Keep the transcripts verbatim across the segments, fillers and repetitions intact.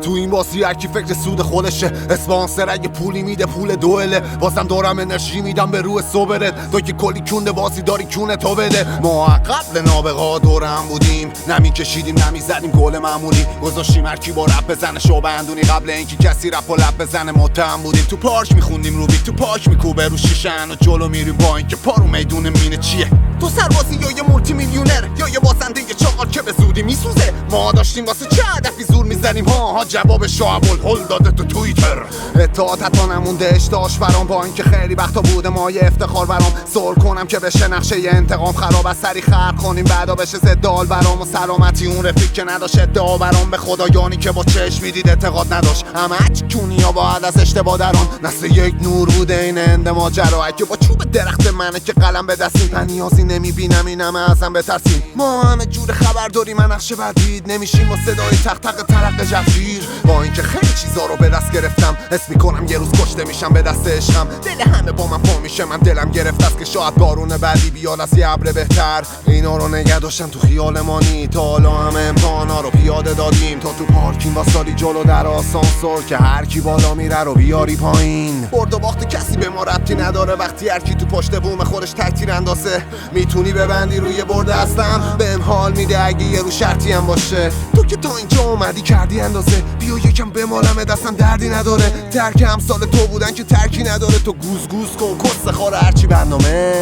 تو این بازی هر کی فکر سود خودشه، اسپانسر اگه پولی میده پول دوئله، بازم دارم انرژی میدم به روح صبرت. تو که کلی کونده بازی داری کونه تو بده. ما قبل نابغا دورم بودیم، نمی کشیدیم نمی زدیم گل معمولی، گذاشتیم هر کی با رپ بزنه شو بندونی. قبل اینکه کسی رپ و لپ بزنه متهم بودیم. تو پارک میخوندیم روبیک، تو پارک میکوبه رو شیشن و جلو میریم با اینکه پارو میدون مینه چیه. تو سربازی یا یه مولتی میلیونر یا یه بازنده یه چاقال که به زودی میسوزه. ما داشتیم واسه چه هدفی زور میزنیم ها ها جواب شاه ابوالهول داده تو توییتر. اطاعت حتی نمونده اشتاش برام، با اینکه خیلی وقتا بوده ما یه افتخار برام. سر کنم که بشه نقشه یه انتقام خراب، از سری خرق کنیم بعدا بشه زدال برام. و سلامتی اون رفیق که نداشت ادعا برام، به خدایانی که با چشم میدید اعتقاد نداشت. همه چونیا باید از اشتباه دران، نسل یک نور بوده این اند ماجرا. اگه با چوب درخت منه که قلم به دستیم، من نیازی نمیبینم این همه ازم بترسیم. ما همه جور خبر داریم من نقشه بردید نمیشیم با صدای تق تق ترق جفیر. با اینکه خیلی چیزا رو به دست گرفتم، حس میکنم یه روز کشته میشم به دست عشقم. دل همه با من پا میشه، من دلم گرفت است که شاید بارون بعدی بیاد از یه ابر بهتر. اینا رو نگه داشتم تو خیال مانی، تا حالا همه امتحانا رو پیاده دادیم. تا تو پارکینگ واسادی جلو در آسانسور که هر کی بالا میره رو بیاری پایین. برد و باخت کسی به ما ربطی نداره، وقتی هر کی تو پشت بوم خودش تکتیر اندازه. میتونی ببندی روی برد هستم، بهم حال میده اگه یه رو شرطی هم باشه. تو که تا اینجا اومدی کردی اندازه، بیا یکم بمالم دستم دردی نداره. ترک همسال تو بودن که ترکی نداره، تو گوز گوز کن کس خاره هرچی برنامه.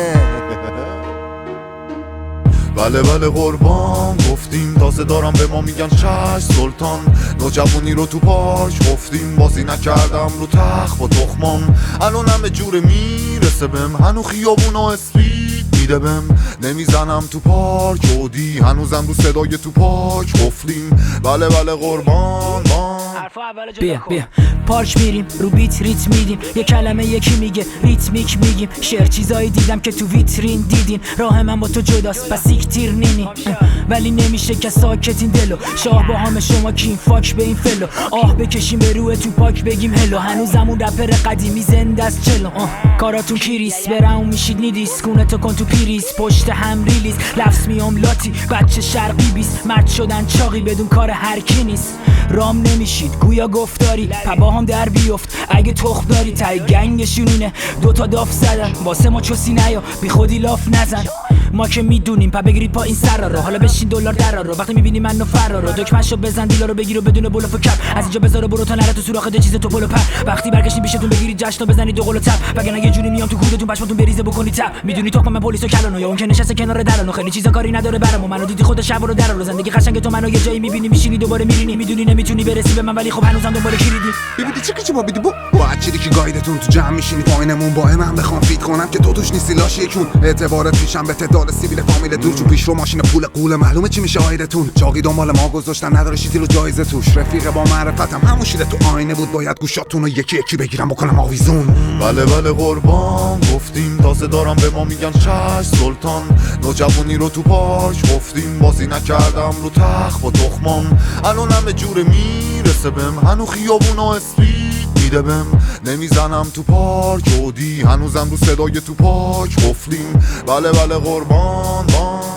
بله بله قربان گفتیم، تازه دارم به ما میگن چش سلطان. نوجوانی رو تو پارک گفتیم، بازی نکردم رو تخت با تخمام. الان همه جوره میرسه بهم، هنو خیابون و اسپید میده بهم. نمیزنم تو پارک اودی، هنوزم رو صدای تو پارک گفتیم. بله بله قربان بان. بیا بیا پارک میریم رو بیت ریت میدیم، یه کلمه یکی میگه ریتمیک میگیم. شعر چیزایی دیدم که تو ویترین دیدین، راه من با تو جداست پس تیر نینی. ولی نمیشه که ساکتین دلو، شاه با همه شما کین فاک به این فلو. آه بکشیم به روی تو پاک بگیم هلو، هنوزمون رپر قدیمی زنده از چلو. کاراتون کیریس برام میشید نیدیس، کونتو کن تو پیریس پشت هم ریلیز. لفظ میام لاتی بچه شرقی بیست، مرد شدن چاقی بدون کار هر کی نیست. رام نمیشید گویا گفتاری، پبا هم در بیفت اگه تخم داری. تای گنگشون اینه دوتا داف زدن، واسه ما چوسی نیا بی خودی لاف نزن. ما که میدونیم پا بگیرید پا این سر رو، حالا بشین دلار در رو. وقتی میبینی منو فرار رو، دکمه‌شو بزن دیلا رو بگیر و بدون بلوف و کپ. از اینجا بذار برو تا نره تو سوراخ ده چیز تو پلو پر. وقتی برگشتین بیشتون بگیرید جشن و بزنید دو قلو تپ، وگرنه یه جوری میام تو کودتون پشماتون بریزه بکنید تپ. میدونی تو من پلیسو کلانو، یا اون که نشسته کنار درانو خیلی چیزا کاری نداره برامو. منو دیدی خود شب رو در رو، زندگی قشنگ تو منو یه جایی میبینی میشینی دوباره میرینی. میدونی نمیتونی برسی به من ولی خب هنوزم دنبال کلیدی. ببینی چی که ما بیدی بو با چیزی که گایدتون تو جمع میشینی پایینمون با من بخوام فیت کنم که تو توش نیستی لاش یکون. اعتبارت پیشم به تعداد سیبیل فامیل دور چون پیش رو ماشین پول قوله معلومه چی میشه آیدتون. چاقی دنبال ما گذاشتن نداره شیتی رو جایزه توش. رفیق با معرفتم همون شیده تو آینه بود، باید گوشاتون رو یکی یکی بگیرم بکنم آویزون. بله بله قربان گفتیم، تازه دارم به ما میگن چش سلطان. نوجوانی رو تو پارک گفتیم، بازی نکردم رو تخت با تخمام. الان همه جوره میرسه بهم، هنو خیابون و اسپید میده بهم. نمیزنم تو پارک اودی، هنوزم رو صدای تو پارک گفتیم. بله بله قربان بان.